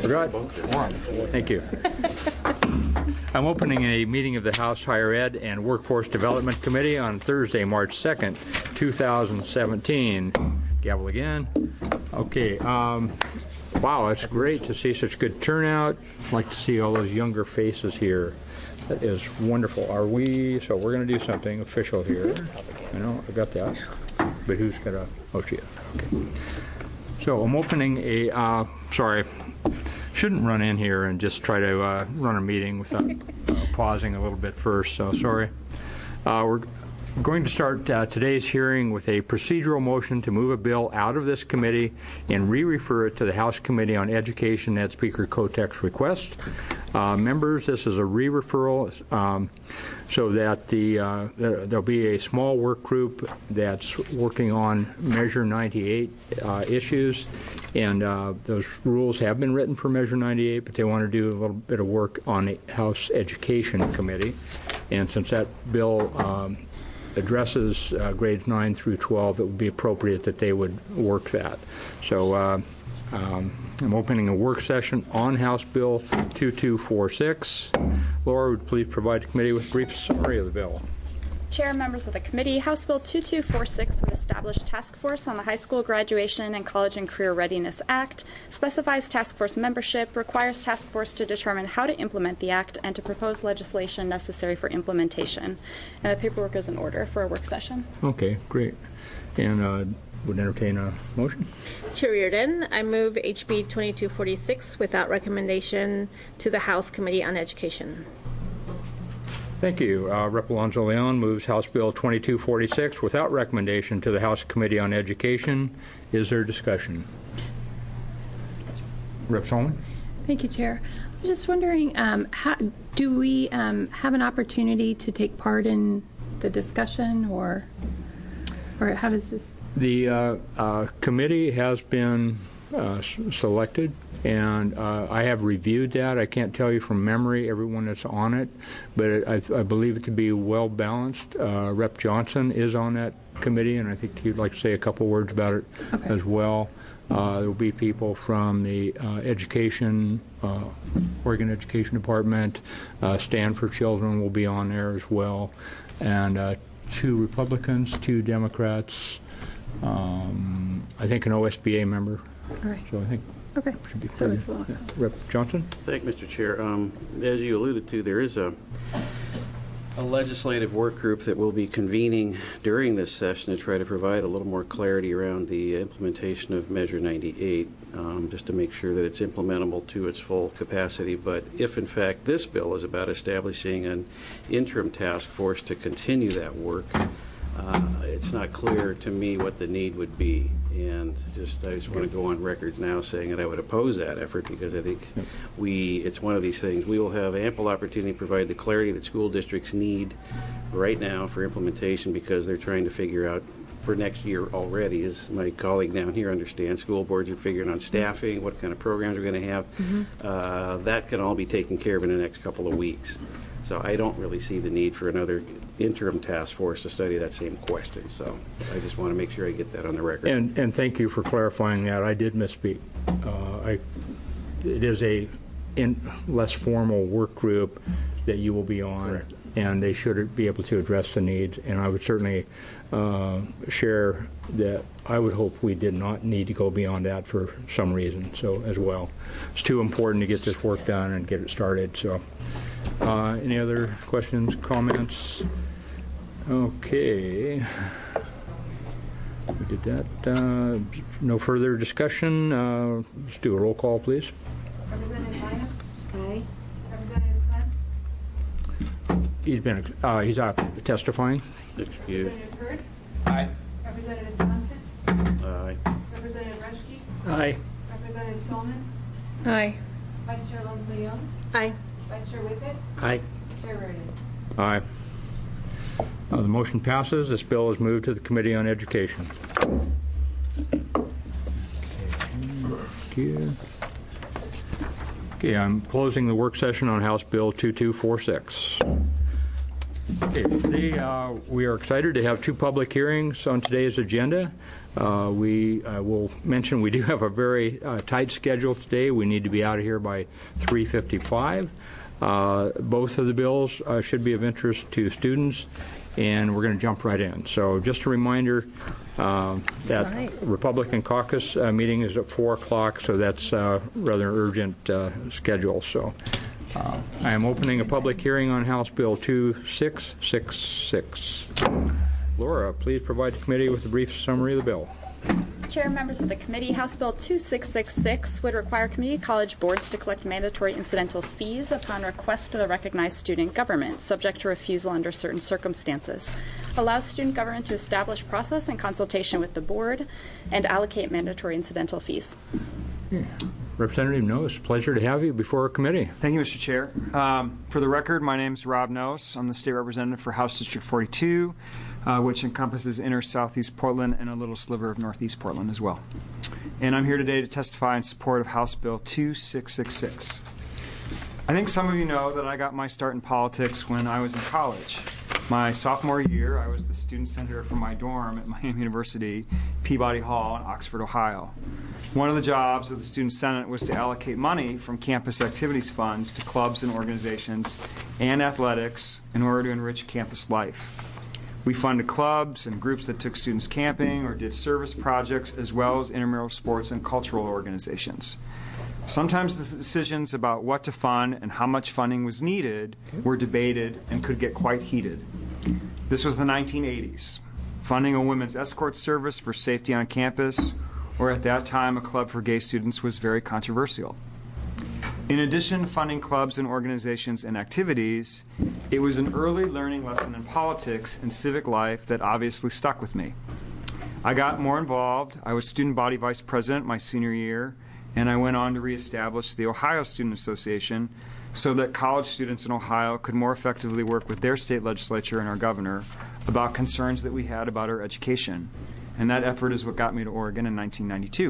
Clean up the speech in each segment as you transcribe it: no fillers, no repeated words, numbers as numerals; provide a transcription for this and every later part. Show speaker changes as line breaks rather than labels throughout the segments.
Forgot. Thank you. I'm opening a meeting of the House Higher Ed and Workforce Development Committee on Thursday, March 2nd, 2017. Gavel again. Okay. Wow, it's great to see such good turnout. I'd like to see all those younger faces here. That is wonderful. So we're going to do something official here. I know, I got that. But who's got a, oh, she is. Okay. So I'm opening a, sorry, shouldn't run in here and just try to run a meeting without pausing a little bit first, so sorry. We're going to start today's hearing with a procedural motion to move a bill out of this committee and re-refer it to the House Committee on Education at Speaker Kotek's request. Members, this is a re-referral so that there'll be a small work group that's working on Measure 98 issues, and those rules have been written for Measure 98, but they want to do a little bit of work on the House Education Committee. And since that bill addresses grades 9 through 12, it would be appropriate that they would work that. So I'm opening a work session on House Bill 2246. Laura, would you please provide the committee with a brief summary of the bill?
Chair, members of the committee, House Bill 2246 would establish task force on the High School Graduation and College and Career Readiness Act, specifies task force membership, requires task force to determine how to implement the act, and to propose legislation necessary for implementation. And the paperwork is in order for a work session.
Okay, great. And would entertain a motion?
Chair Reardon, I move HB 2246 without recommendation to the House Committee on Education.
Thank you. Rep. Alonzo Leon moves House Bill 2246 without recommendation to the House Committee on Education. Is there discussion? Rep. Solomon?
Thank you, Chair. I'm just wondering, how, do we have an opportunity to take part in the discussion, or how does this? The
committee has been selected, and I have reviewed that. I can't tell you from memory everyone that's on it, but I believe it to be well balanced. Rep. Johnson is on that committee, and I think he'd like to say a couple words about it as well. There will be people from the Oregon Education Department. Stand for Children will be on there as well, and 2 Republicans, 2 Democrats, I think an OSBA member.
All right.
So I think should be
so it's well.
Yeah. Rep. Johnson?
Thank you, Mr. Chair. As you alluded to, there is a legislative work group that will be convening during this session to try to provide a little more clarity around the implementation of Measure 98, just to make sure that it's implementable to its full capacity. But if, in fact, this bill is about establishing an interim task force to continue that work, it's not clear to me what the need would be. And I just want to go on records now saying that I would oppose that effort, because I think it's one of these things. We will have ample opportunity to provide the clarity that school districts need right now for implementation, because they're trying to figure out for next year already, as my colleague down here understands, school boards are figuring on staffing, what kind of programs we're going to have. That can all be taken care of in the next couple of weeks. So I don't really see the need for another interim task force to study that same question. So I just want to make sure I get that on the record.
And thank you for clarifying that. I did misspeak. It is a less formal work group that you will be on. Correct. And they should be able to address the needs. And I would certainly share that I would hope we did not need to go beyond that for some reason. So as well, it's too important to get this work done and get it started. So any other questions, comments? Okay. We did that. No further discussion. Let's do a roll call, please.
Representative Bynum?
Aye.
Representative Clem?
He's testifying.
Excused.
Representative Hurd?
Aye.
Representative Johnson?
Aye.
Representative Reschke?
Aye.
Representative Solomon?
Aye.
Vice Chair Alonzo Leon?
Aye.
Vice Chair Whitsitt?
Aye.
Chair Reardon?
Aye. The motion passes. This bill is moved to the Committee on Education. Okay, I'm closing the work session on House Bill 2246. Okay, today we are excited to have two public hearings on today's agenda. We will mention we do have a very tight schedule today. We need to be out of here by 3:55. Both of the bills should be of interest to students, and we're going to jump right in. So just a reminder that Republican caucus meeting is at 4 o'clock, so that's rather urgent schedule. So I am opening a public hearing on House Bill 2666. Laura, please provide the committee with a brief summary of the bill.
Chair, members of the committee, House Bill 2666 would require community college boards to collect mandatory incidental fees upon request of the recognized student government, subject to refusal under certain circumstances. Allows student government to establish process in consultation with the board and allocate mandatory incidental fees.
Yeah. Representative Nose, pleasure to have you before our committee.
Thank you, Mr. Chair. For the record, my name is Rob Nose. I'm the state representative for House District 42, which encompasses inner southeast Portland and a little sliver of northeast Portland as well. And I'm here today to testify in support of House Bill 2666. I think some of you know that I got my start in politics when I was in college. My sophomore year, I was the student senator for my dorm at Miami University, Peabody Hall in Oxford, Ohio. One of the jobs of the Student Senate was to allocate money from campus activities funds to clubs and organizations and athletics in order to enrich campus life. We funded clubs and groups that took students camping or did service projects, as well as intramural sports and cultural organizations. Sometimes the decisions about what to fund and how much funding was needed were debated and could get quite heated. This was the 1980s. Funding a women's escort service for safety on campus, or at that time a club for gay students, was very controversial. In addition to funding clubs and organizations and activities, it was an early learning lesson in politics and civic life that obviously stuck with me. I got more involved. I was student body vice president my senior year, and I went on to reestablish the Ohio Student Association so that college students in Ohio could more effectively work with their state legislature and our governor about concerns that we had about our education. And that effort is what got me to Oregon in 1992.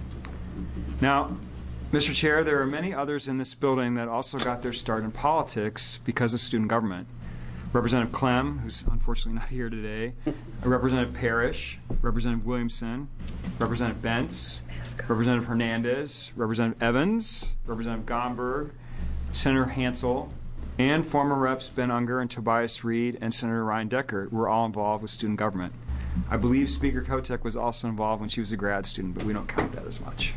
Now, Mr. Chair, there are many others in this building that also got their start in politics because of student government. Representative Clem, who's unfortunately not here today, Representative Parrish, Representative Williamson, Representative Bentz, Representative Hernandez, Representative Evans, Representative Gomberg, Senator Hansel, and former Reps Ben Unger and Tobias Reed and Senator Ryan Deckert were all involved with student government. I believe Speaker Kotek was also involved when she was a grad student, but we don't count that as much.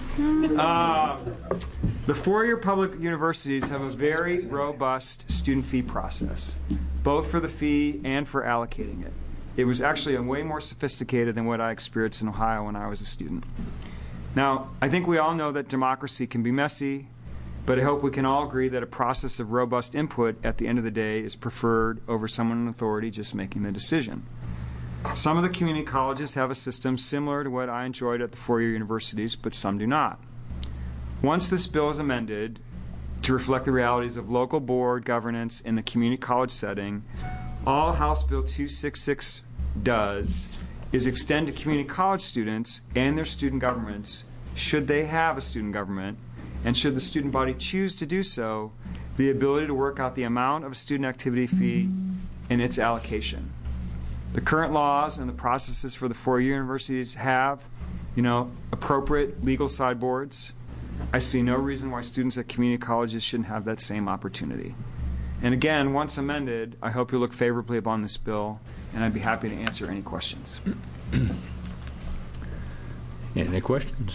The four-year public universities have a very robust student fee process, both for the fee and for allocating it. It was actually way more sophisticated than what I experienced in Ohio when I was a student. Now, I think we all know that democracy can be messy, but I hope we can all agree that a process of robust input at the end of the day is preferred over someone in authority just making the decision. Some of the community colleges have a system similar to what I enjoyed at the four-year universities, but some do not. Once this bill is amended to reflect the realities of local board governance in the community college setting, all House Bill 266 does is extend to community college students and their student governments, should they have a student government, and should the student body choose to do so, the ability to work out the amount of a student activity fee and its allocation. The current laws and the processes for the four-year universities have, appropriate legal sideboards. I see no reason why students at community colleges shouldn't have that same opportunity. And again, once amended, I hope you'll look favorably upon this bill, and I'd be happy to answer any questions.
Any questions?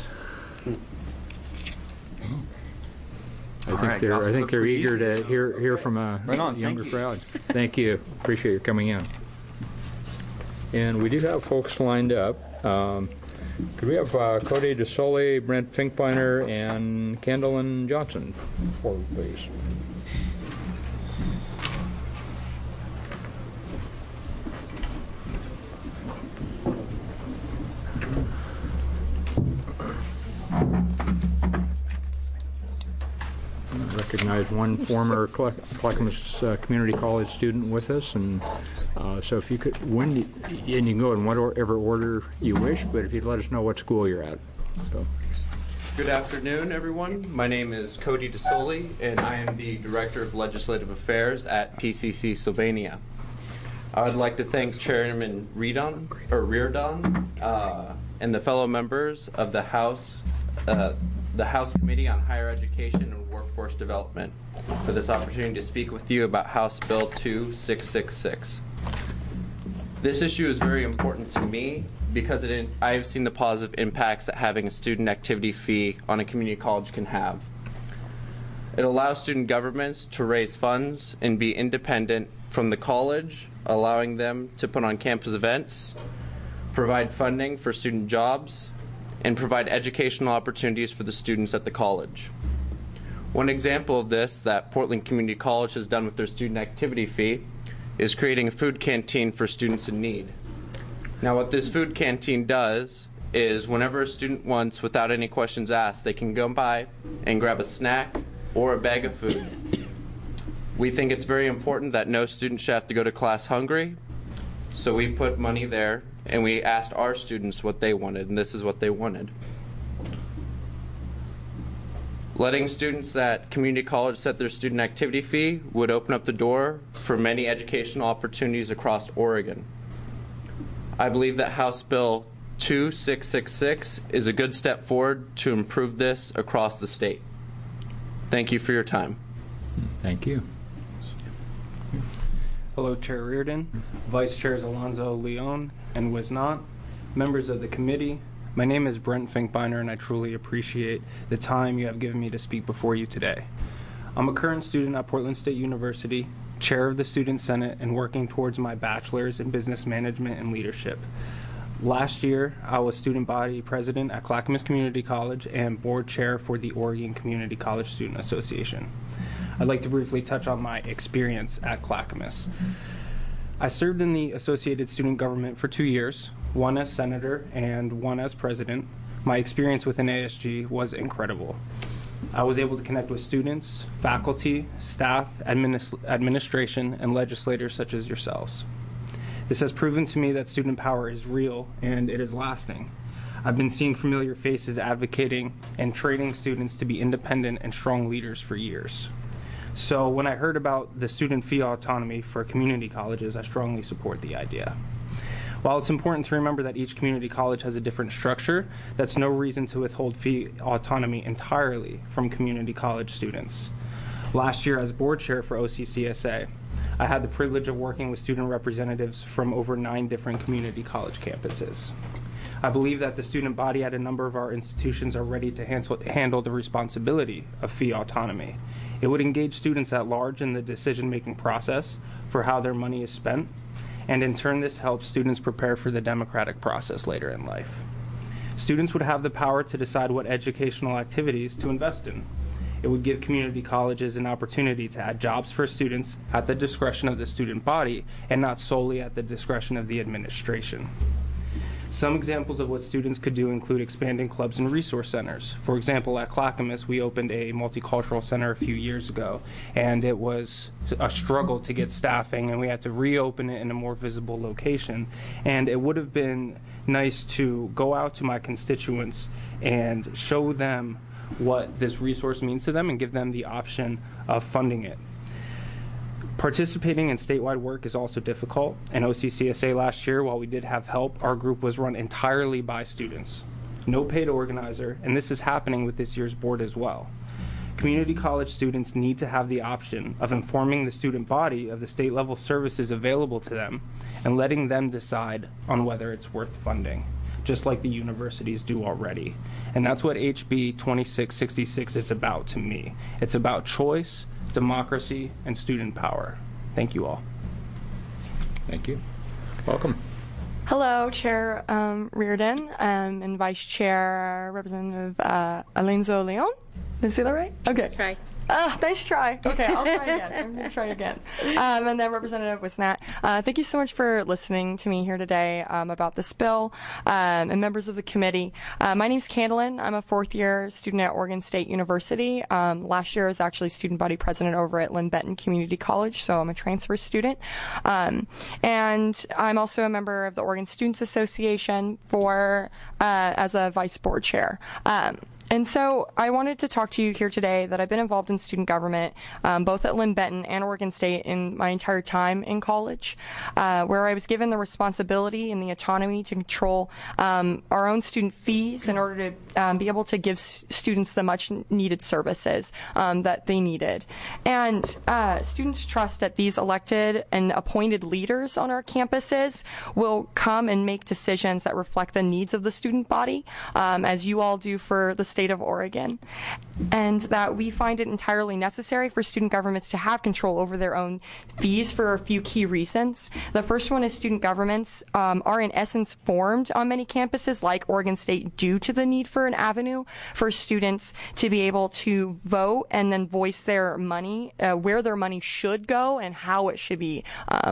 I think they're eager to hear from a younger crowd. Thank you. Appreciate your coming in. And we do have folks lined up. Could we have Cody DeSole, Brent Finkbeiner, and Kendall Johnson forward, please? I recognize one former Clackamas Community College student with us, and so if you could, and you can go in whatever order you wish, but if you'd let us know what school you're at. So.
Good afternoon, everyone. My name is Cody DeSole, and I am the Director of Legislative Affairs at PCC Sylvania. I would like to thank Chairman Reardon and the fellow members of the House Committee on Higher Education and Workforce Development for this opportunity to speak with you about House Bill 2666. This issue is very important to me because I've seen the positive impacts that having a student activity fee on a community college can have. It allows student governments to raise funds and be independent from the college, allowing them to put on campus events, provide funding for student jobs, and provide educational opportunities for the students at the college. One example of this that Portland Community College has done with their student activity fee is creating a food canteen for students in need. Now, what this food canteen does is whenever a student wants, without any questions asked, they can go by and grab a snack or a bag of food. We think it's very important that no student should have to go to class hungry, so we put money there and we asked our students what they wanted, and this is what they wanted. Letting students at community college set their student activity fee would open up the door for many educational opportunities across Oregon. I believe that House Bill 2666 is a good step forward to improve this across the state. Thank you for your time.
Thank you.
Hello, Chair Reardon, Vice Chairs Alonzo Leon and Wisnant, members of the committee. My name is Brent Finkbeiner, and I truly appreciate the time you have given me to speak before you today. I'm a current student at Portland State University, chair of the Student Senate, and working towards my bachelor's in business management and leadership. Last year, I was student body president at Clackamas Community College and board chair for the Oregon Community College Student Association. I'd like to briefly touch on my experience at Clackamas. I served in the Associated Student Government for 2 years, one as senator and one as president. My experience within ASG was incredible. I was able to connect with students, faculty, staff, administration, and legislators such as yourselves. This has proven to me that student power is real and it is lasting. I've been seeing familiar faces advocating and training students to be independent and strong leaders for years. So when I heard about the student fee autonomy for community colleges, I strongly support the idea. While it's important to remember that each community college has a different structure, that's no reason to withhold fee autonomy entirely from community college students. Last year, as board chair for OCCSA, I had the privilege of working with student representatives from over 9 different community college campuses. I believe that the student body at a number of our institutions are ready to handle the responsibility of fee autonomy. It would engage students at large in the decision-making process for how their money is spent, and in turn this helps students prepare for the democratic process later in life. Students would have the power to decide what educational activities to invest in. It would give community colleges an opportunity to add jobs for students at the discretion of the student body and not solely at the discretion of the administration. Some examples of what students could do include expanding clubs and resource centers. For example, at Clackamas, we opened a multicultural center a few years ago, and it was a struggle to get staffing, and we had to reopen it in a more visible location. And it would have been nice to go out to my constituents and show them what this resource means to them and give them the option of funding it. Participating in statewide work is also difficult. In OCCSA last year, while we did have help, our group was run entirely by students. No paid organizer, and this is happening with this year's board as well. Community college students need to have the option of informing the student body of the state level services available to them and letting them decide on whether it's worth funding, just like the universities do already. And that's what HB 2666 is about to me. It's about choice, democracy, and student power. Thank you all.
Thank you. Welcome.
Hello, Chair Reardon and Vice Chair Representative Alonzo Leon. Did I say that right? Okay.
Try.
Nice try. Okay, I'll try again. I'm going to try again. And then Representative Wisnant, thank you so much for listening to me here today about this bill and members of the committee. My name's Candlin. I'm a 4th-year student at Oregon State University. Last year I was actually student body president over at Lynn Benton Community College, so I'm a transfer student. And I'm also a member of the Oregon Students Association as a vice board chair. And so I wanted to talk to you here today that I've been involved in student government, both at Lynn Benton and Oregon State in my entire time in college, where I was given the responsibility and the autonomy to control our own student fees in order to be able to give students the much needed services that they needed. And students trust that these elected and appointed leaders on our campuses will come and make decisions that reflect the needs of the student body, as you all do for the state of Oregon, and that we find it entirely necessary for student governments to have control over their own fees for a few key reasons. The first one is student governments are in essence formed on many campuses like Oregon State due to the need for an avenue for students to be able to vote and then voice their money, where their money should go and how it should be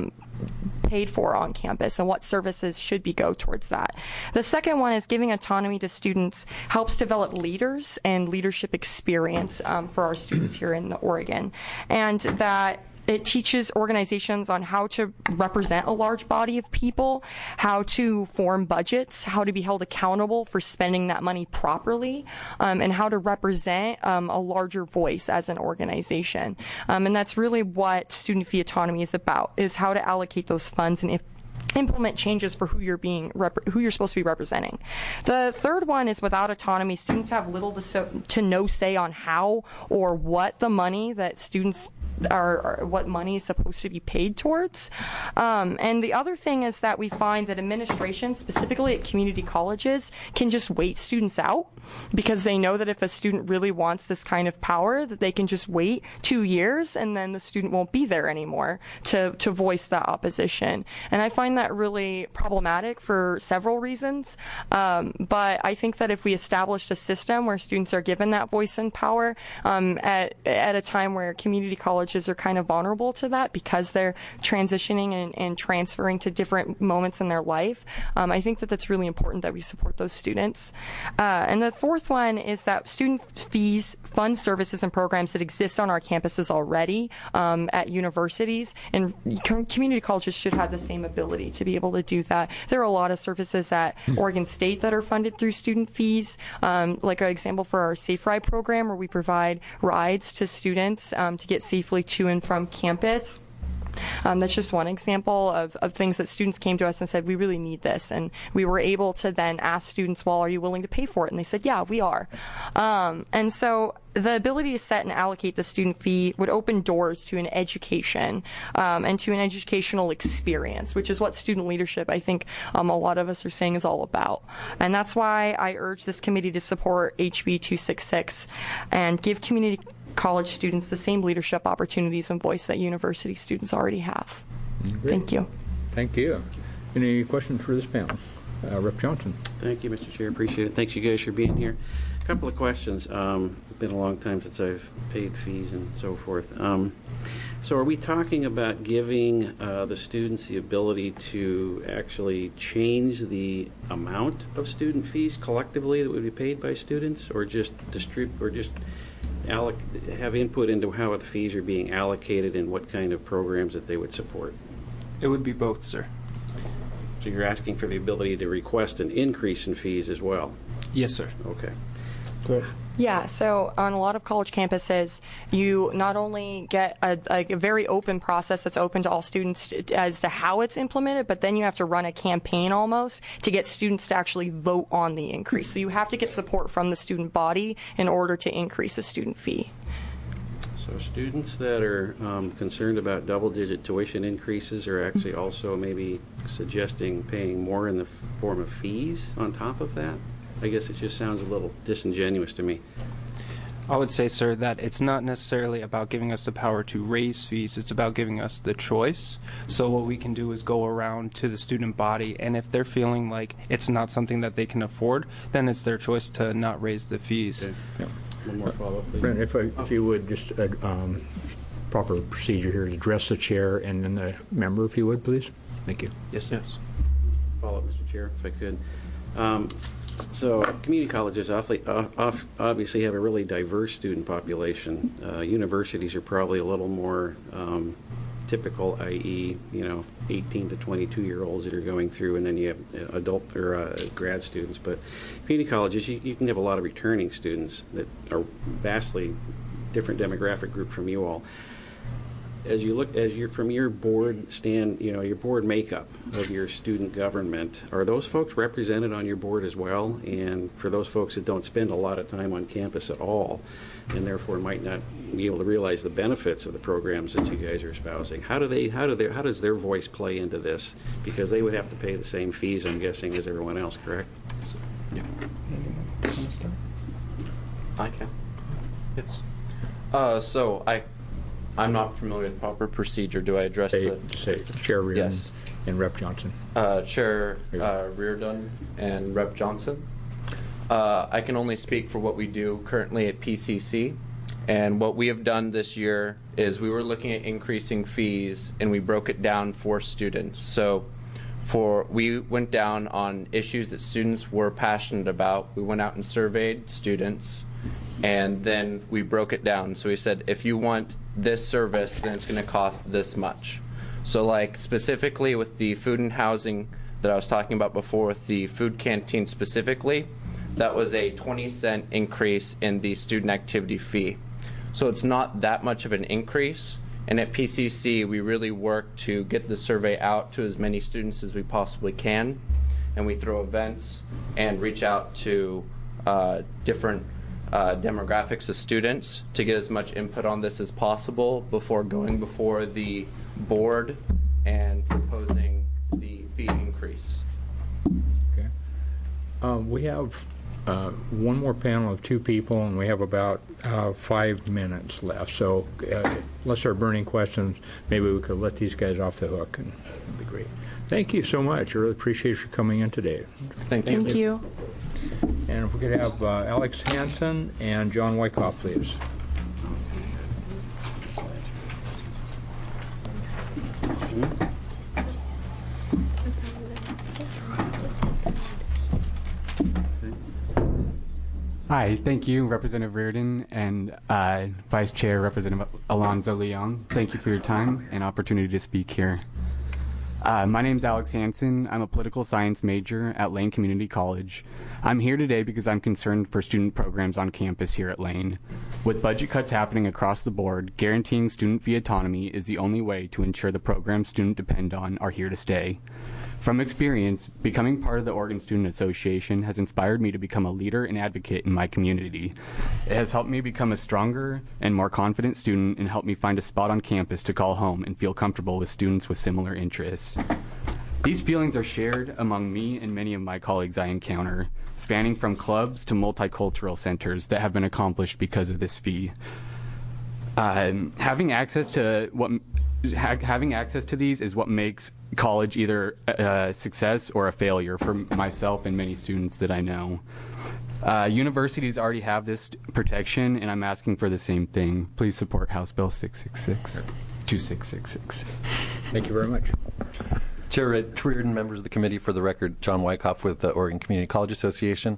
paid for on campus and what services should be go towards that. The second one is giving autonomy to students helps develop leaders and leadership experience for our students here in Oregon, and that it teaches organizations on how to represent a large body of people, how to form budgets, how to be held accountable for spending that money properly, and how to represent a larger voice as an organization. And that's really what student fee autonomy is about, is how to allocate those funds and implement changes for who you're supposed to be representing. The third one is without autonomy, students have little to no say on how or what the money that students what money is supposed to be paid towards. And the other thing is that we find that administration, specifically at community colleges, can just wait students out because they know that if a student really wants this kind of power, that they can just wait 2 years and then the student won't be there anymore to voice that opposition. And I find that really problematic for several reasons. But I think that if we established a system where students are given that voice and power at a time where community colleges are kind of vulnerable to that because they're transitioning and transferring to different moments in their life, I think that that's really important that we support those students. And the fourth one is that student fees fund services and programs that exist on our campuses already at universities, and community colleges should have the same ability to be able to do that. There are a lot of services at Oregon State that are funded through student fees, like an example for our Safe Ride program, where we provide rides to students to get safely to and from campus. That's just one example of things that students came to us and said, we really need this. And we were able to then ask students, well, are you willing to pay for it? And they said, yeah, we are. And so the ability to set and allocate the student fee would open doors to an education and to an educational experience, which is what student leadership, I think a lot of us are saying, is all about. And that's why I urge this committee to support HB 266 and give community college students the same leadership opportunities and voice that university students already have.
Great.
Thank you.
Thank you. Any questions for this panel? Rep. Johnson.
Thank you, Mr. Chair. Appreciate it. Thanks you guys for being here. A couple of questions. It's been a long time since I've paid fees and so forth. So are we talking about giving the students the ability to actually change the amount of student fees collectively that would be paid by students, or just have input into how the fees are being allocated and what kind of programs that they would support?
It would be both, sir.
So you're asking for the ability to request an increase in fees as well?
Yes, sir.
Okay.
Good.
Yeah, so on a lot of college campuses, you not only get a very open process that's open to all students as to how it's implemented, but then you have to run a campaign almost to get students to actually vote on the increase. So you have to get support from the student body in order to increase the student fee.
So students that are concerned about double-digit tuition increases are actually also maybe suggesting paying more in the form of fees on top of that? I guess it just sounds a little disingenuous to me.
I would say, sir, that it's not necessarily about giving us the power to raise fees. It's about giving us the choice. So what we can do is go around to the student body, and if they're feeling like it's not something that they can afford, then it's their choice to not raise the fees.
Okay. Yeah. One more follow-up, please.
Brent, if you would, just proper procedure here is address the chair and then the member, if you would, please. Thank you.
Yes, yes.
Follow-up, Mr. Chair, if I could. So community colleges obviously have a really diverse student population. Universities are probably a little more typical, i.e., 18 to 22-year-olds that are going through, and then you have adult or grad students. But community colleges, you can have a lot of returning students that are vastly different demographic group from you all. As you're from your board your board makeup of your student government, are those folks represented on your board as well? And for those folks that don't spend a lot of time on campus at all, and therefore might not be able to realize the benefits of the programs that you guys are espousing, how does their voice play into this? Because they would have to pay the same fees, I'm guessing, as everyone else, correct?
Yeah. I can. Yes. So I'm not familiar with proper procedure. Do I address
Say Chair Reardon
Yes.
and Rep. Johnson.
Chair Reardon and Rep. Johnson? I can only speak for what we do currently at PCC. And what we have done this year is we were looking at increasing fees, and we broke it down for students. So we went down on issues that students were passionate about. We went out and surveyed students, and then we broke it down. So we said, if you want this service, then it's going to cost this much. So like specifically with the food and housing that I was talking about before, with the food canteen specifically, that was a 20-cent increase in the student activity fee. So it's not that much of an increase. And at PCC, we really work to get the survey out to as many students as we possibly can. And we throw events and reach out to different demographics of students to get as much input on this as possible before going before the board and proposing the fee increase.
Okay. We have one more panel of 2 people, and we have about 5 minutes left. So unless there are burning questions, maybe we could let these guys off the hook, and that'd be great. Thank you so much. I really appreciate you coming in today.
Thank you.
Thank you.
And if we could have Alex Hansen and John Wyckoff, please.
Hi, thank you, Representative Reardon and Vice Chair Representative Alonzo Leon. Thank you for your time and opportunity to speak here. My name is Alex Hansen. I'm a political science major at Lane Community College. I'm here today because I'm concerned for student programs on campus here at Lane. With budget cuts happening across the board, guaranteeing student fee autonomy is the only way to ensure the programs students depend on are here to stay. From experience, becoming part of the Oregon Student Association has inspired me to become a leader and advocate in my community. It has helped me become a stronger and more confident student and helped me find a spot on campus to call home and feel comfortable with students with similar interests. These feelings are shared among me and many of my colleagues I encounter, spanning from clubs to multicultural centers that have been accomplished because of this fee. Having access to these is what makes college either a success or a failure for myself and many students that I know. Universities already have this protection, and I'm asking for the same thing. Please support House Bill 2666.
Thank you very much.
Chair Reardon, members of the committee, for the record, John Wyckoff with the Oregon Community College Association.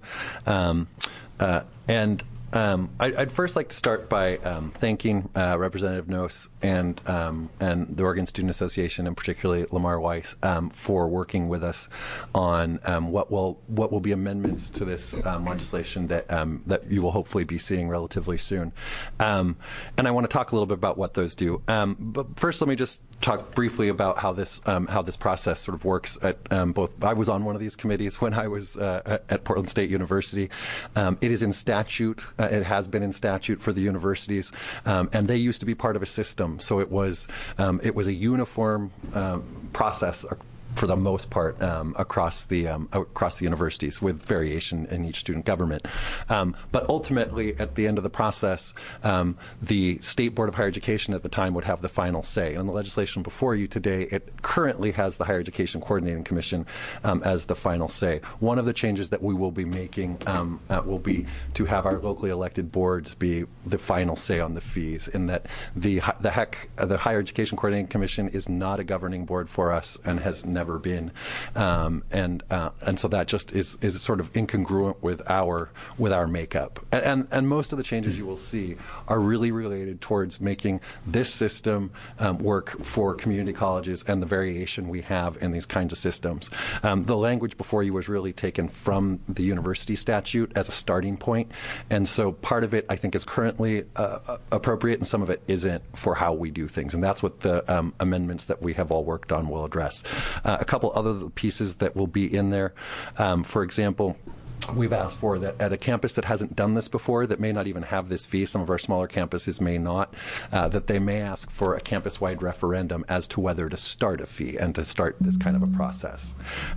I'd first like to start by thanking Representative Noss and the Oregon Student Association, and particularly Lamar Weiss, for working with us on what will be amendments to this legislation that you will hopefully be seeing relatively soon. And I want to talk a little bit about what those do. But first, let me just talk briefly about how this process sort of works at both. I was on one of these committees when I was at Portland State University. It is in statute. It has been in statute for the universities, and they used to be part of a system. So it was a uniform process for the most part across the universities, with variation in each student government. But ultimately, at the end of the process, the State Board of Higher Education at the time would have the final say. On the legislation before you today, it currently has the Higher Education Coordinating Commission as the final say. One of the changes that we will be making will be to have our locally elected boards be the final say on the fees, in that the Higher Education Coordinating Commission is not a governing board for us and has never never been, and so that just is sort of incongruent with our makeup. And most of the changes you will see are really related towards making this system work for community colleges and the variation we have in these kinds of systems. The language before you was really taken from the university statute as a starting point, and so part of it I think is currently appropriate, and some of it isn't for how we do things, and that's what the amendments that we have all worked on will address. A couple other pieces that will be in there, for example, we've asked for that at a campus that hasn't done this before, that may not even have this fee, some of our smaller campuses may not, that they may ask for a campus-wide referendum as to whether to start a fee and to start this kind of a process.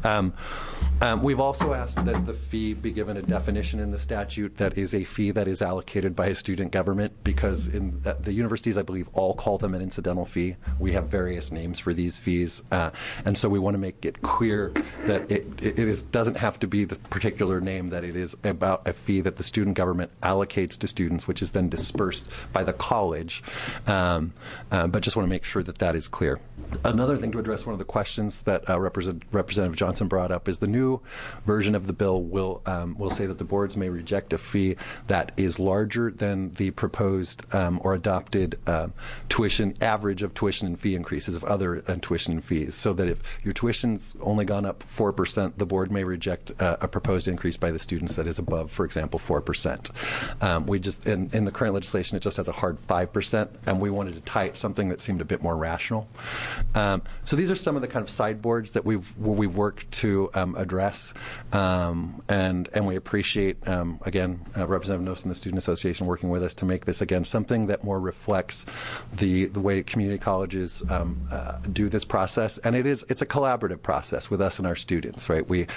We've also asked that the fee be given a definition in the statute that is a fee that is allocated by a student government, because in the universities, I believe, all call them an incidental fee. We have various names for these fees, and so we want to make it clear that it doesn't have to be the particular name, that it is about a fee that the student government allocates to students, which is then dispersed by the college, but just want to make sure that that is clear. Another thing to address one of the questions that Representative Johnson brought up is the new version of the bill will say that the boards may reject a fee that is larger than the proposed or adopted tuition average of tuition and fee increases of other tuition and fees, so that if your tuition's only gone up 4%, the board may reject a proposed increase by the students that is above, for example, 4%. We just in the current legislation, it just has a hard 5%, and we wanted to tie something that seemed a bit more rational. So these are some of the kind of sideboards that we've worked to address, and we appreciate again Representative Noss and the Student Association working with us to make this again something that more reflects the way community colleges do this process, and it's a collaborative process with us and our students, right? We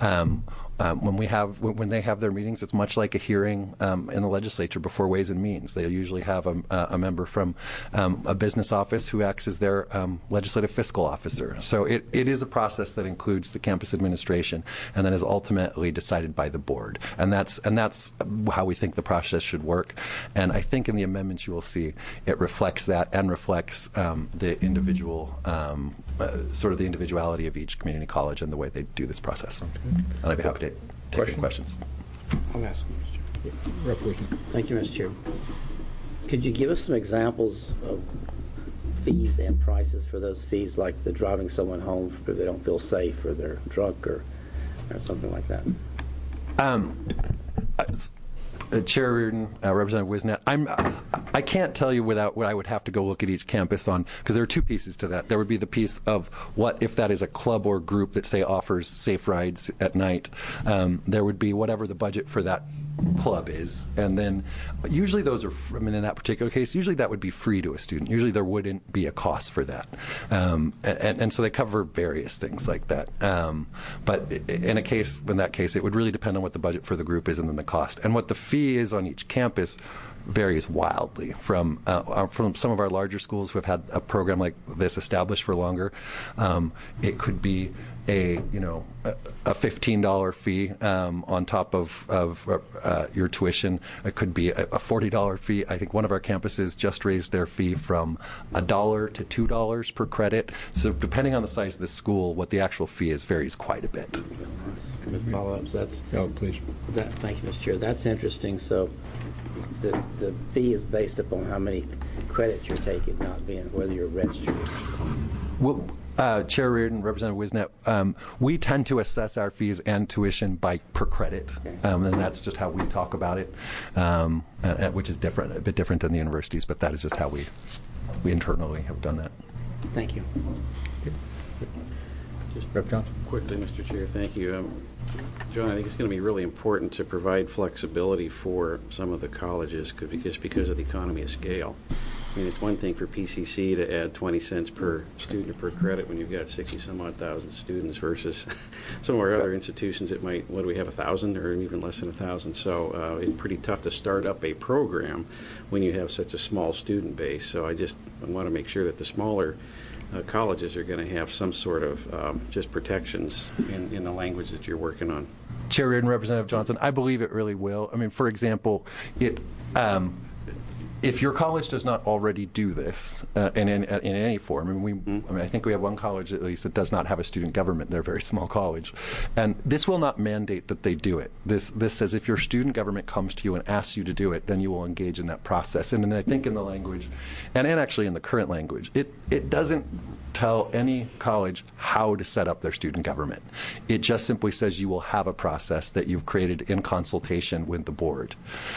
when they have their meetings, it's much like a hearing in the legislature before Ways and Means. They usually have a member from a business office who acts as their legislative fiscal officer. So it is a process that includes the campus administration and then is ultimately decided by the board. And that's how we think the process should work. And I think in the amendments you will see it reflects that and reflects the individual sort of the individuality of each community college and the way they do this process. And I'd be happy to take your questions.
I'll ask Mr. Chair. Thank you, Mr. Chair. Could you give us some examples of fees and prices for those fees, like the driving someone home if they don't feel safe or they're drunk or something like that?
Chair Reardon, Representative Wisnett, I can't tell you without what I would have to go look at each campus on, because there are two pieces to that. There would be the piece of what if that is a club or group that, say, offers safe rides at night. There would be whatever the budget for that club is, and then usually those are, I mean, in that particular case, usually that would be free to a student. Usually there wouldn't be a cost for that, and so they cover various things like that. But in that case, it would really depend on what the budget for the group is and then the cost, and what the fee is on each campus varies wildly from some of our larger schools who have had a program like this established for longer. It could be a $15 fee on top of your tuition. It could be a $40 fee. I think one of our campuses just raised their fee from $1 to $2 per credit. So depending on the size of the school, what the actual fee is varies quite a bit.
Follow-ups.
Please.
Thank you, Mr. Chair. That's interesting. So the fee is based upon how many credits you're taking, not being whether you're registered.
Well, Chair Reardon, Representative Wisnett, we tend to assess our fees and tuition per credit, and that's just how we talk about it, which is a bit different than the universities, but that is just how we internally have done that.
Thank you.
Just quickly, Mr. Chair, thank you. John, I think it's going to be really important to provide flexibility for some of the colleges because of the economy of scale. I mean, it's one thing for PCC to add 20 cents per student or per credit when you've got 60-some-odd thousand students versus some of our other institutions that might, 1,000 or even less than 1,000. So it's pretty tough to start up a program when you have such a small student base. So I want to make sure that the smaller colleges are going to have some sort of just protections in the language that you're working on.
Chair Reardon, Representative Johnson, I believe it really will. I mean, for example, if your college does not already do this in any form, I think we have one college at least that does not have a student government. They're a very small college, and this will not mandate that they do it. This says if your student government comes to you and asks you to do it, then you will engage in that process. And I think in the language, and actually in the current language, it doesn't tell any college how to set up their student government. It just simply says you will have a process that you've created in consultation with the board.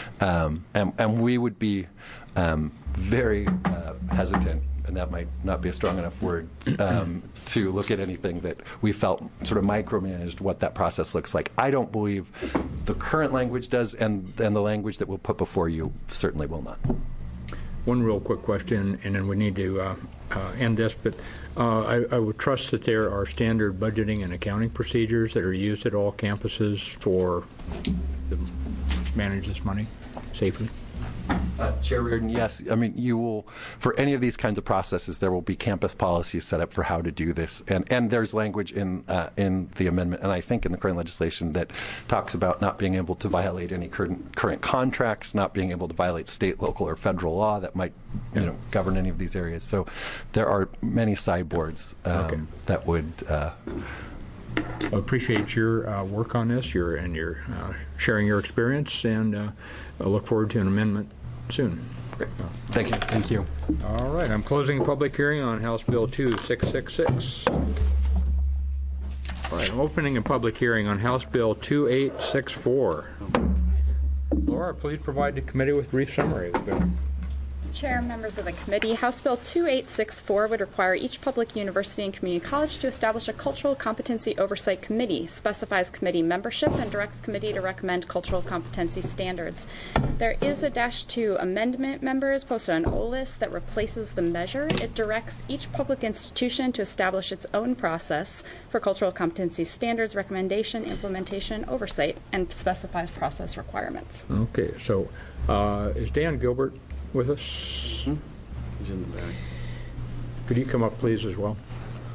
And we would be very hesitant, and that might not be a strong enough word, to look at anything that we felt sort of micromanaged what that process looks like. I don't believe the current language does, and the language that we'll put before you certainly will not.
One real quick question, and then we need to end this, but I would trust that there are standard budgeting and accounting procedures that are used at all campuses to manage this money safely.
Chair Reardon, yes. I mean, you will, for any of these kinds of processes, there will be campus policies set up for how to do this. And there's language in the amendment, and I think in the current legislation, that talks about not being able to violate any current contracts, not being able to violate state, local, or federal law that might govern any of these areas. So there are many sideboards that would...
I appreciate your work on this, your sharing your experience, and I look forward to an amendment soon.
Great. Thank you.
Thank you.
All right, I'm closing the public hearing on House Bill 2666. All right, I'm opening a public hearing on House Bill 2864. Laura, please provide the committee with a brief summary of the bill.
Chair, members of the committee, House Bill 2864 would require each public university and community college to establish a cultural competency oversight committee, specifies committee membership, and directs committee to recommend cultural competency standards. There is a -2 amendment, members, posted on OLIS that replaces the measure. It directs each public institution to establish its own process for cultural competency standards, recommendation, implementation, oversight, and specifies process requirements.
Okay, so is Dan Gilbert with us?
He's in the back.
Could you come up, please, as well?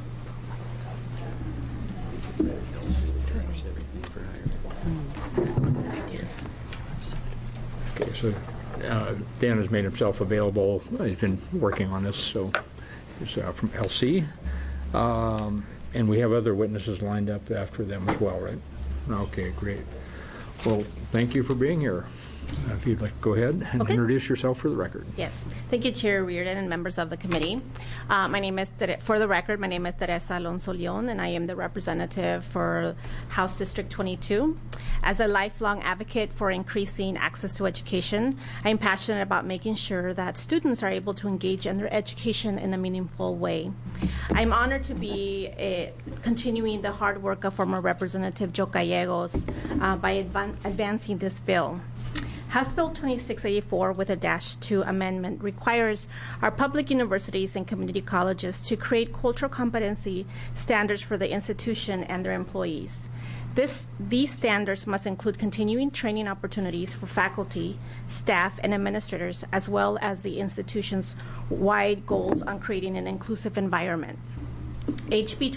Okay, so Dan has made himself available. He's been working on this, so he's from LC. And we have other witnesses lined up after them as well, right? Okay, great. Well, thank you for being here. If you'd like to go ahead and introduce yourself for the record.
Yes. Thank you, Chair Reardon and members of the committee. My name is, for the record, my name is Teresa Alonso Leon, and I am the representative for House District 22. As a lifelong advocate for increasing access to education, I am passionate about making sure that students are able to engage in their education in a meaningful way. I'm honored to be continuing the hard work of former Representative Joe Gallegos by advancing this bill. House Bill 2684 with a -2 amendment requires our public universities and community colleges to create cultural competency standards for the institution and their employees. These standards must include continuing training opportunities for faculty, staff, and administrators, as well as the institution's wide goals on creating an inclusive environment. HB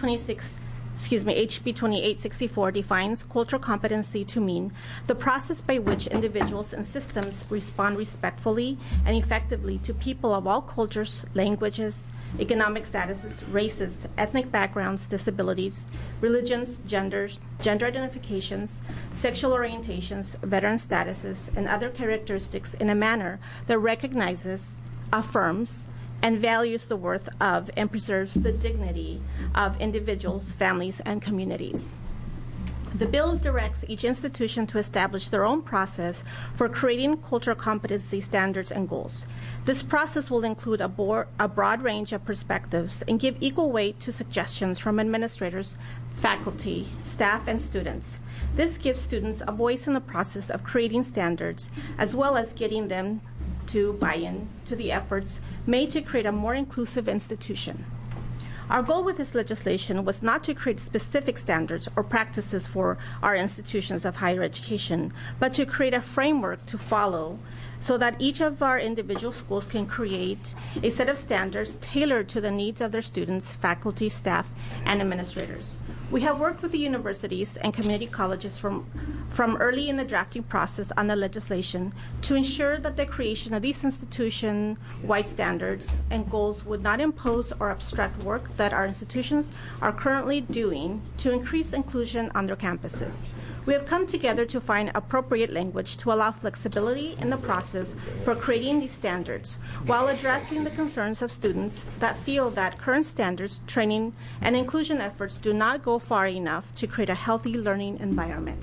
2864 defines cultural competency to mean the process by which individuals and systems respond respectfully and effectively to people of all cultures, languages, economic statuses, races, ethnic backgrounds, disabilities, religions, gender identifications, sexual orientations, veteran statuses, and other characteristics in a manner that recognizes, affirms, and values the worth of and preserves the dignity of individuals, families, and communities. The bill directs each institution to establish their own process for creating cultural competency standards and goals. This process will include a broad range of perspectives and give equal weight to suggestions from administrators, faculty, staff, and students. This gives students a voice in the process of creating standards, as well as getting them to buy in to the efforts made to create a more inclusive institution. Our goal with this legislation was not to create specific standards or practices for our institutions of higher education, but to create a framework to follow so that each of our individual schools can create a set of standards tailored to the needs of their students, faculty, staff, and administrators. We have worked with the universities and community colleges from early in the drafting process on the legislation to ensure that the creation of these institution-wide standards and goals would not impose or obstruct work that our institutions are currently doing to increase inclusion on their campuses. We have come together to find appropriate language to allow flexibility in the process for creating these standards while addressing the concerns of students that feel that current standards, training, and inclusion efforts do not go far enough to create a healthy learning environment.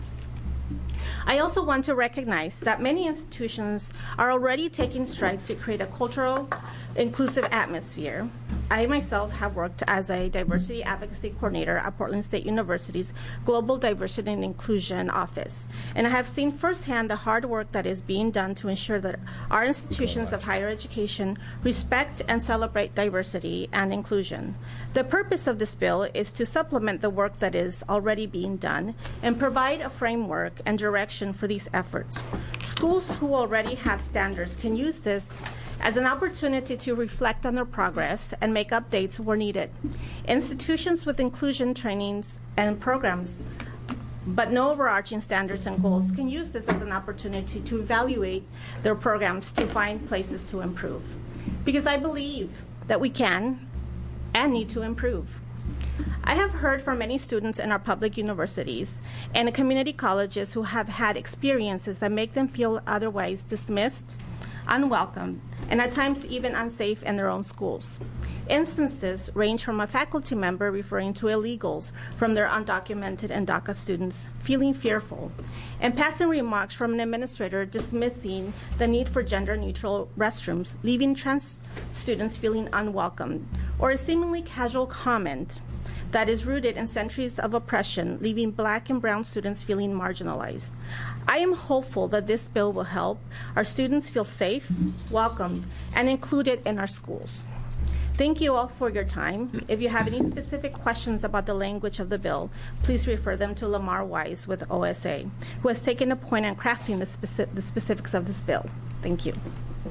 I also want to recognize that many institutions are already taking strides to create a cultural, inclusive atmosphere. I myself have worked as a diversity advocacy coordinator at Portland State University's Global Diversity and Inclusion Office, and I have seen firsthand the hard work that is being done to ensure that our institutions of higher education respect and celebrate diversity and inclusion. The purpose of this bill is to supplement the work that is already being done and provide a framework and direction for these efforts. Schools who already have standards can use this as an opportunity to reflect on their progress and make updates where needed. Institutions with inclusion trainings and programs, but no overarching standards and goals, can use this as an opportunity to evaluate their programs to find places to improve. Because I believe that we can and need to improve. I have heard from many students in our public universities and community colleges who have had experiences that make them feel otherwise dismissed, unwelcome, and at times even unsafe in their own schools. Instances range from a faculty member referring to illegals from their undocumented and DACA students feeling fearful, and passing remarks from an administrator dismissing the need for gender-neutral restrooms, leaving trans students feeling unwelcome, or a seemingly casual comment that is rooted in centuries of oppression, leaving Black and brown students feeling marginalized. I am hopeful that this bill will help our students feel safe, welcomed, and included in our schools. Thank you all for your time. If you have any specific questions about the language of the bill, please refer them to Lamar Wise with OSA, who has taken a point in crafting the specifics of this bill. Thank you.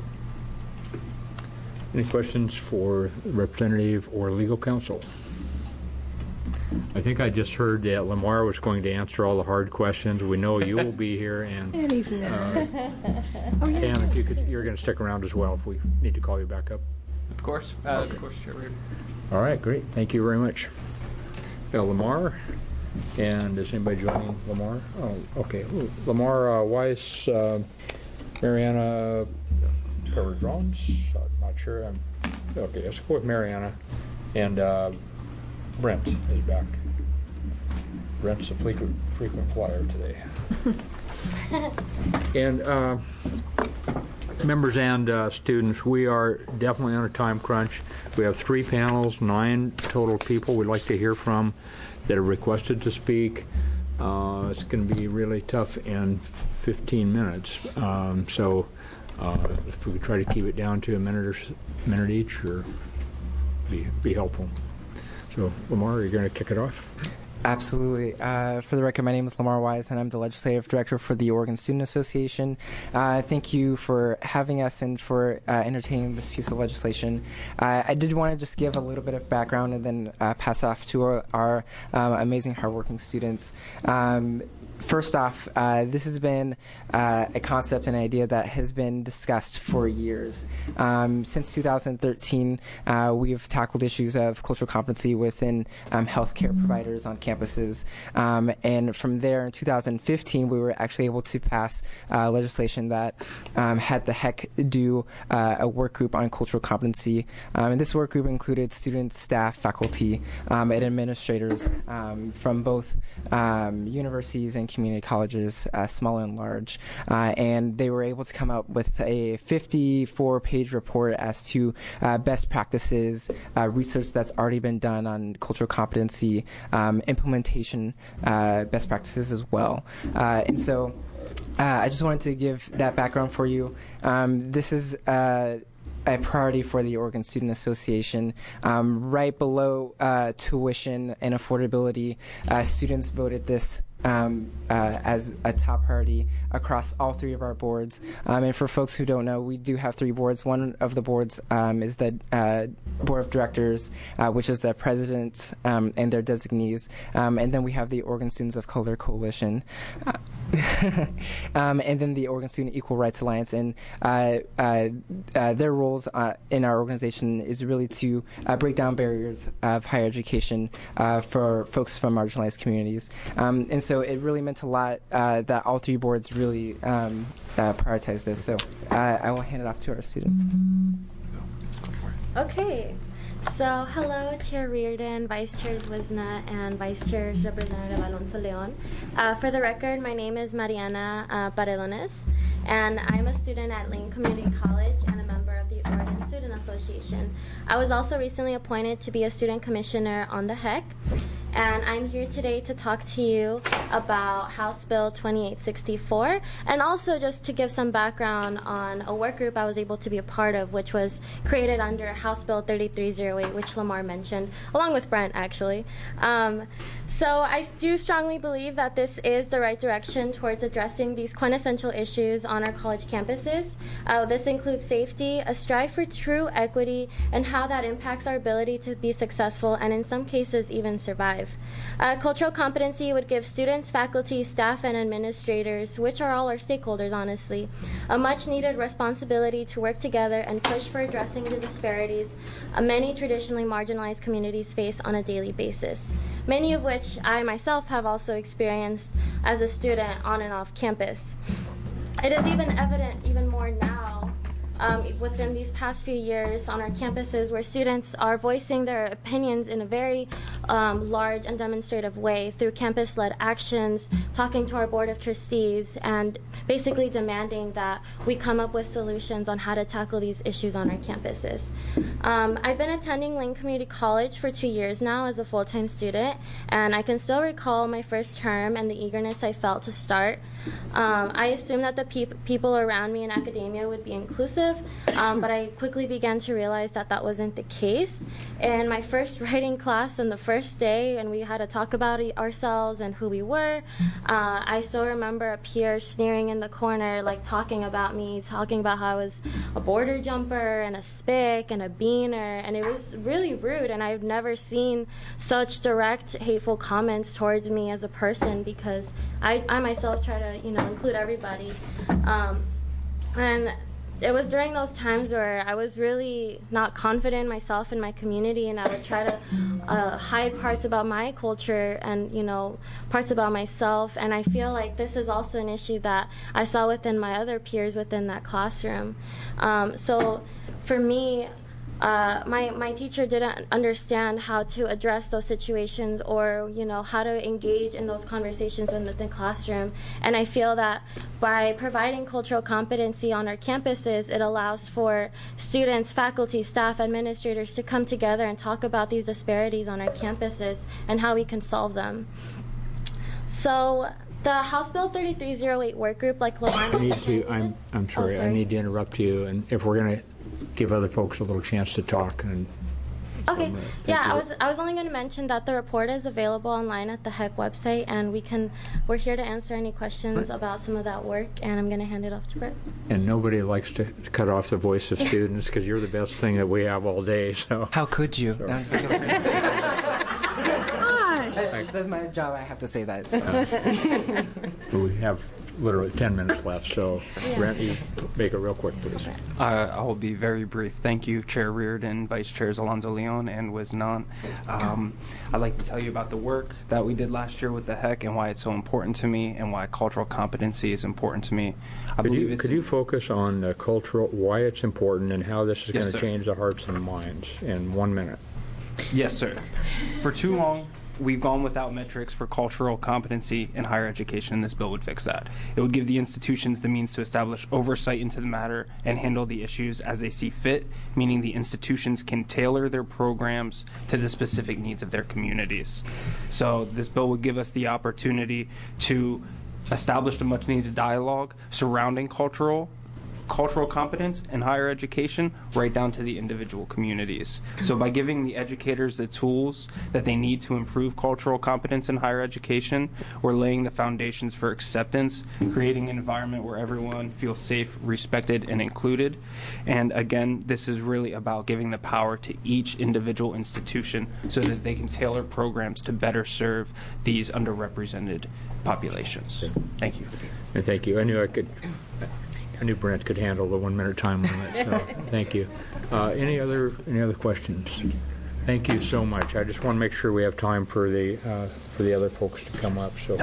Any questions for the representative or legal counsel? I think I just heard that Lamar was going to answer all the hard questions. We know you will be here, and
he's not.
And if you're going to stick around as well if we need to call you back up.
Of course, Chair Reardon.
All right, great. Thank you very much. Lamar, and is anybody joining Lamar? Oh, okay. Lamar Weiss, Mariana Perrodrons. I'm not sure. Okay, let's go with Mariana, and Brent is back. Brent's a frequent flyer today. And members and students, we are definitely on a time crunch. We have 3 panels, 9 total people we'd like to hear from that are requested to speak. It's going to be really tough in 15 minutes. So if we could try to keep it down to a minute each, or be helpful. So, Lamar, are you going to kick it off?
Absolutely. For the record, my name is Lamar Wise, and I'm the Legislative Director for the Oregon Student Association. Thank you for having us and for entertaining this piece of legislation. I did want to just give a little bit of background and then pass off to our amazing, hardworking students. First off, this has been a concept and idea that has been discussed for years. Since 2013, we've tackled issues of cultural competency within healthcare providers on campuses. And from there, in 2015, we were actually able to pass legislation that had the HEC do a work group on cultural competency. And this work group included students, staff, faculty, and administrators from both universities and community colleges, small and large, and they were able to come up with a 54-page report as to best practices, research that's already been done on cultural competency, implementation best practices as well. And so I just wanted to give that background for you. This is a priority for the Oregon Student Association. Right below tuition and affordability, students voted this as a top priority across all three of our boards. And for folks who don't know, we do have three boards. One of the boards is the Board of Directors, which is the president and their designees. And then we have the Oregon Students of Color Coalition. And then the Oregon Student Equal Rights Alliance. And their roles in our organization is really to break down barriers of higher education for folks from marginalized communities. And so it really meant a lot that all three boards really prioritize this. So I will hand it off to our students.
Okay. So, hello, Chair Reardon, Vice Chairs Wisna, and Vice Chairs Representative Alonso Leon. For the record, my name is Mariana Paredones, and I'm a student at Lane Community College and a member of the Oregon Student Association. I was also recently appointed to be a student commissioner on the HEC, and I'm here today to talk to you about House Bill 2864, and also just to give some background on a work group I was able to be a part of, which was created under House Bill 3308, which Lamar mentioned, along with Brent, actually. So I do strongly believe that this is the right direction towards addressing these quintessential issues on our college campuses. This includes safety, a strive for true equity, and how that impacts our ability to be successful and in some cases even survive. Cultural competency would give students, faculty, staff, and administrators, which are all our stakeholders, honestly, a much-needed responsibility to work together and push for addressing the disparities many traditionally marginalized communities face on a daily basis, many of which I myself have also experienced as a student on and off campus. It is even evident even more now within these past few years on our campuses, where students are voicing their opinions in a very large and demonstrative way through campus-led actions, talking to our Board of Trustees, and basically demanding that we come up with solutions on how to tackle these issues on our campuses. I've been attending Lane Community College for 2 years now as a full-time student, and I can still recall my first term and the eagerness I felt to start. I assumed that the people around me in academia would be inclusive, but I quickly began to realize that that wasn't the case. In my first writing class on the first day, and we had to talk about ourselves and who we were, I still remember a peer sneering in the corner, like talking about me, talking about how I was a border jumper and a spick and a beaner, and it was really rude, and I've never seen such direct, hateful comments towards me as a person, because I myself try to, include everybody. And it was during those times where I was really not confident in myself and my community, and I would try to hide parts about my culture and, parts about myself. And I feel like this is also an issue that I saw within my other peers within that classroom. So for me, my teacher didn't understand how to address those situations, or how to engage in those conversations within the classroom. And I feel that by providing cultural competency on our campuses, it allows for students, faculty, staff, administrators to come together and talk about these disparities on our campuses and how we can solve them. So the House Bill 3308 work group, like Lamar mentioned,
I'm sorry, I need to interrupt you, and if we're going to give other folks a little chance to talk.
Okay. Yeah, I was only going to mention that the report is available online at the HEC website, and we're here to answer any questions about some of that work, and I'm going to hand it off to Brett. And
nobody likes to cut off the voice of students, because you're the best thing that we have all day. So
how could you?
So.
No, I'm just kidding.
Gosh.
That's my job. I have to say that. So.
We have literally 10 minutes left, so Brent, you make it real quick, please.
I will be very brief. Thank you, Chair Reardon, Vice Chairs Alonso Leon and Wisnan. I'd like to tell you about the work that we did last year with the HEC and why it's so important to me and why cultural competency is important to me.
Could you focus on the cultural, why it's important, and how this is going to change the hearts and minds in 1 minute?
Yes, sir. For too long, we've gone without metrics for cultural competency in higher education, and this bill would fix that. It would give the institutions the means to establish oversight into the matter and handle the issues as they see fit, meaning the institutions can tailor their programs to the specific needs of their communities. So this bill would give us the opportunity to establish a much-needed dialogue surrounding cultural cultural competence in higher education right down to the individual communities. So by giving the educators the tools that they need to improve cultural competence in higher education, we're laying the foundations for acceptance, creating an environment where everyone feels safe, respected, and included. And again, this is really about giving the power to each individual institution so that they can tailor programs to better serve these underrepresented populations. Thank you.
And thank you. I knew Brent could handle the 1 minute time limit, so thank you. Any other questions? Thank you so much. I just want to make sure we have time for the other folks to come up. So,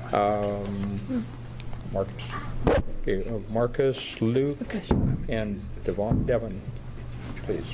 Marcus, Marcus, Luke, and Devon, please.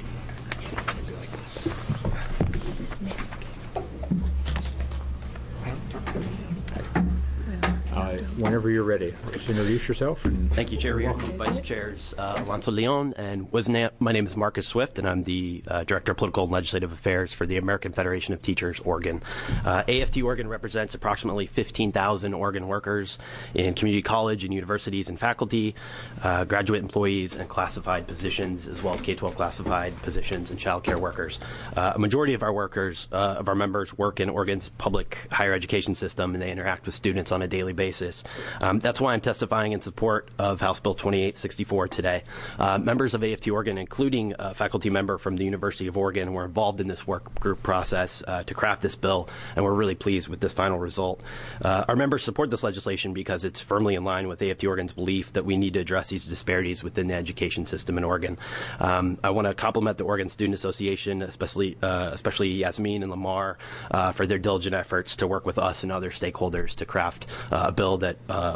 Whenever you're ready, just introduce yourself.
Thank you, Chair Reardon, Vice Chairs Alonso Leon and Wisnat. My name is Marcus Swift, and I'm the Director of Political and Legislative Affairs for the American Federation of Teachers, Oregon. AFT Oregon represents approximately 15,000 Oregon workers in community college and universities and faculty, graduate employees, and classified positions, as well as K-12 classified positions and child care workers. A majority of our members work in Oregon's public higher education system, and they interact with students on a daily basis. That's why I'm testifying in support of House Bill 2864 today. Members of AFT Oregon, including a faculty member from the University of Oregon, were involved in this work group process to craft this bill, and we're really pleased with this final result. Our members support this legislation because it's firmly in line with AFT Oregon's belief that we need to address these disparities within the education system in Oregon. I want to compliment the Oregon Student Association, especially Yasmin and Lamar, for their diligent efforts to work with us and other stakeholders to craft a bill that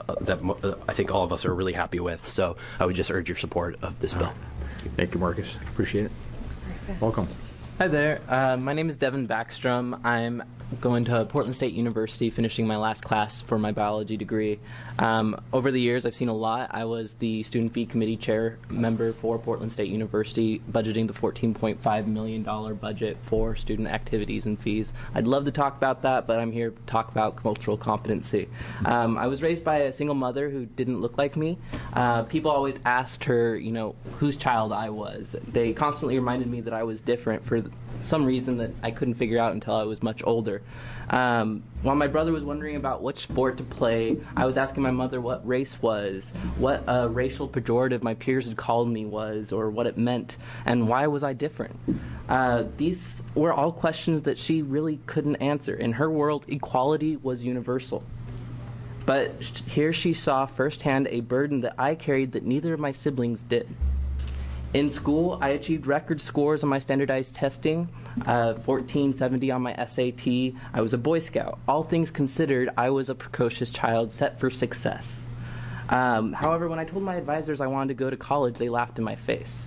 I think all of us are really happy with. So I would just urge your support of this bill.
Thank you, Marcus. Appreciate it. Welcome.
Hi there. My name is Devin Backstrom. I'm going to Portland State University, finishing my last class for my biology degree. Over the years, I've seen a lot. I was the Student Fee Committee Chair member for Portland State University, budgeting the $14.5 million budget for student activities and fees. I'd love to talk about that, but I'm here to talk about cultural competency. I was raised by a single mother who didn't look like me. People always asked her, whose child I was. They constantly reminded me that I was different for some reason that I couldn't figure out until I was much older. While my brother was wondering about which sport to play, I was asking my mother what race was, what a racial pejorative my peers had called me was, or what it meant, and why was I different. These were all questions that she really couldn't answer. In her world, equality was universal. But here she saw firsthand a burden that I carried that neither of my siblings did. In school, I achieved record scores on my standardized testing, 1470 on my SAT. I was a Boy Scout. All things considered, I was a precocious child set for success. However, when I told my advisors I wanted to go to college, they laughed in my face.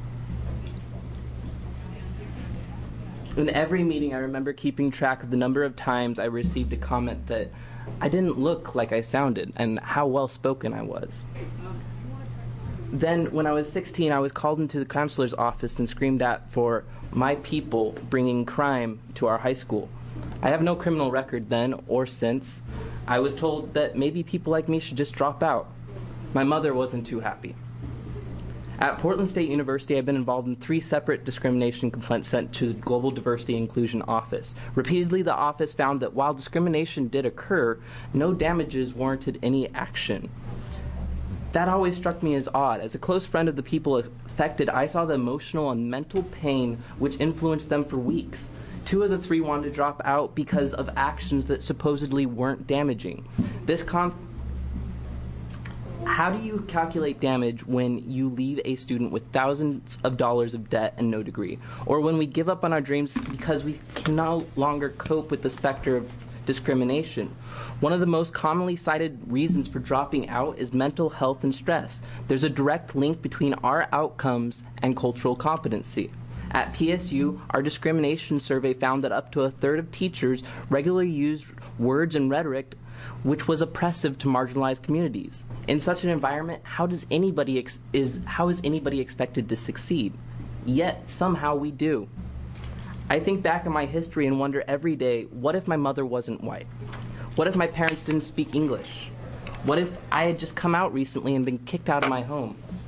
In every meeting, I remember keeping track of the number of times I received a comment that I didn't look like I sounded and how well-spoken I was. Then, when I was 16, I was called into the counselor's office and screamed at for my people bringing crime to our high school. I have no criminal record then or since. I was told that maybe people like me should just drop out. My mother wasn't too happy. At Portland State University, I've been involved in 3 separate discrimination complaints sent to the Global Diversity Inclusion Office. Repeatedly, the office found that while discrimination did occur, no damages warranted any action. That always struck me as odd. As a close friend of the people affected, I saw the emotional and mental pain which influenced them for weeks. 2 of the 3 wanted to drop out because of actions that supposedly weren't damaging. How do you calculate damage when you leave a student with thousands of dollars of debt and no degree? Or when we give up on our dreams because we can no longer cope with the specter of discrimination? One of the most commonly cited reasons for dropping out is mental health and stress. There's a direct link between our outcomes and cultural competency. At PSU, our discrimination survey found that up to a third of teachers regularly used words and rhetoric which was oppressive to marginalized communities. In such an environment, how is anybody expected to succeed? Yet, somehow we do. I think back on my history and wonder every day, what if my mother wasn't white? What if my parents didn't speak English? What if I had just come out recently and been kicked out of my home?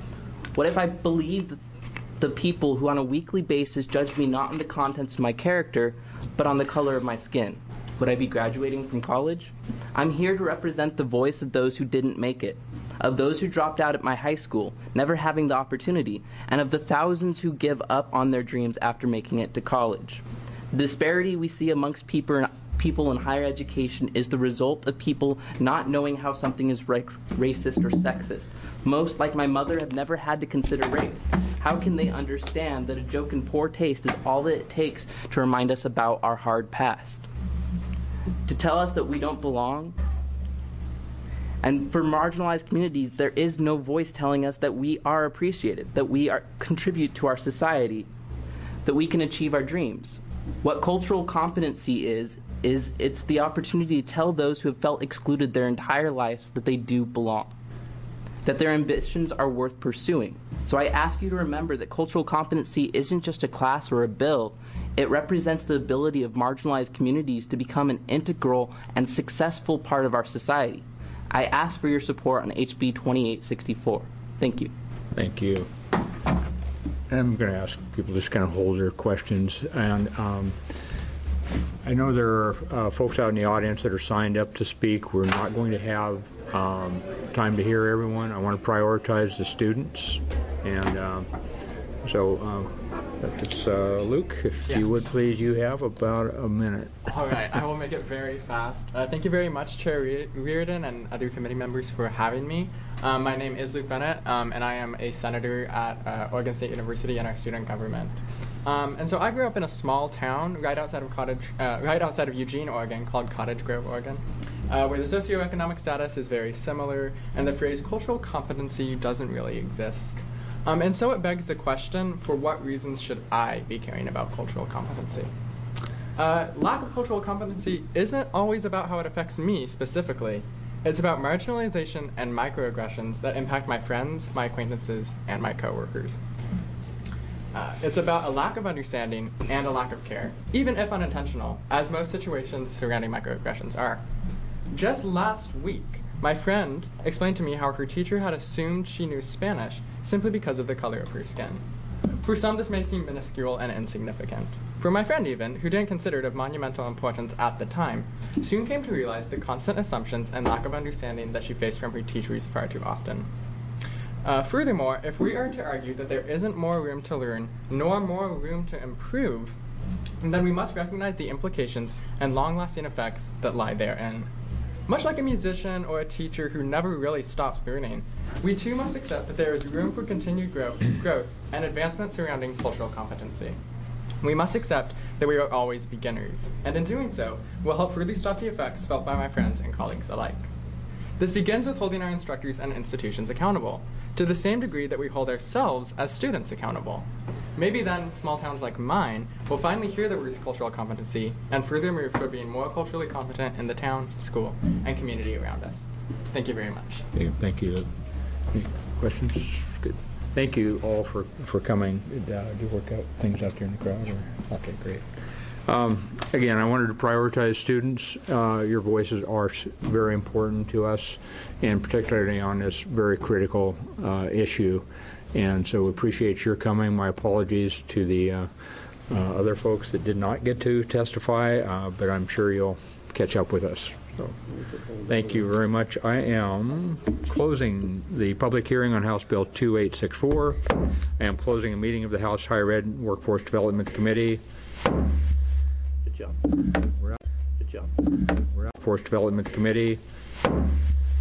What if I believed the people who on a weekly basis judge me not on the contents of my character, but on the color of my skin? Would I be graduating from college? I'm here to represent the voice of those who didn't make it, of those who dropped out at my high school, never having the opportunity, and of the thousands who give up on their dreams after making it to college. The disparity we see amongst people in higher education is the result of people not knowing how something is racist or sexist. Most, like my mother, have never had to consider race. How can they understand that a joke in poor taste is all that it takes to remind us about our hard past? To tell us that we don't belong? And for marginalized communities, there is no voice telling us that we are appreciated, that we contribute to our society, that we can achieve our dreams. What cultural competency is it's the opportunity to tell those who have felt excluded their entire lives that they do belong, that their ambitions are worth pursuing. So I ask you to remember that cultural competency isn't just a class or a bill. It represents the ability of marginalized communities to become an integral and successful part of our society. I ask for your support on HB 2864. Thank you.
Thank you. I'm going to ask people to just kind of hold their questions. And I know there are folks out in the audience that are signed up to speak. We're not going to have time to hear everyone. I want to prioritize the students. And so if it's Luke, if you would please, you have about a minute.
All right, I will make it very fast. Thank you very much, Chair Reardon and other committee members for having me. My name is Luke Bennett, and I am a senator at Oregon State University in our student government. And so I grew up in a small town right outside of Eugene, Oregon, called Cottage Grove, Oregon, where the socioeconomic status is very similar, and the phrase cultural competency doesn't really exist. And so it begs the question, for what reasons should I be caring about cultural competency? Lack of cultural competency isn't always about how it affects me specifically. It's about marginalization and microaggressions that impact my friends, my acquaintances, and my coworkers. It's about a lack of understanding and a lack of care, even if unintentional, as most situations surrounding microaggressions are. Just last week, my friend explained to me how her teacher had assumed she knew Spanish simply because of the color of her skin. For some, this may seem minuscule and insignificant. For my friend even, who didn't consider it of monumental importance at the time, soon came to realize the constant assumptions and lack of understanding that she faced from her teachers far too often. Furthermore, if we are to argue that there isn't more room to learn, nor more room to improve, then we must recognize the implications and long-lasting effects that lie therein. Much like a musician or a teacher who never really stops learning, we too must accept that there is room for continued growth and advancement surrounding cultural competency. We must accept that we are always beginners, and in doing so, will help further stop the effects felt by my friends and colleagues alike. This begins with holding our instructors and institutions accountable, to the same degree that we hold ourselves as students accountable. Maybe then, small towns like mine will finally hear the words cultural competency and further move toward being more culturally competent in the town, school, and community around us. Thank you very much.
Thank you. Any questions? Good. Thank you all for coming. Do you work out things out there in the crowd? Or? Okay, great. Again, I wanted to prioritize students. Your voices are very important to us, and particularly on this very critical issue. And so we appreciate your coming. My apologies to the other folks that did not get to testify, but I'm sure you'll catch up with us. So, thank you very much. I am closing the public hearing on House Bill 2864. I am closing a meeting of the House Higher Ed and Workforce Development Committee. Good job. We're out. Good job. We're out. Workforce Development Committee.